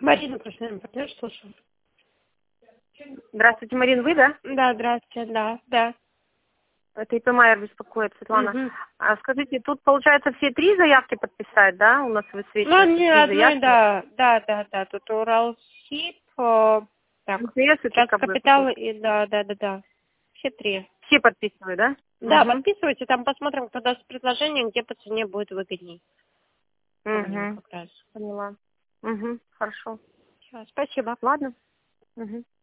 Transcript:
Марина, профессиональный партнер, слушаю. Здравствуйте, Марин, вы, да? Да, здравствуйте, да. Это ИП Майер беспокоит, Светлана. Мгм. Скажите, тут, получается, все 3 заявки подписать, да? У нас высвечивается Ну, 3 не одной, заявки. да. Тут Уралсиб, так, МТС и сейчас ТКБ. капитал и да. Все 3. Все подписывают, да? Да, Угу. подписывайте, там посмотрим, кто даст предложение, где по цене будет выгодней. По мне Угу. как раз. Поняла. Угу. Хорошо. Всё, спасибо. Ладно. Угу.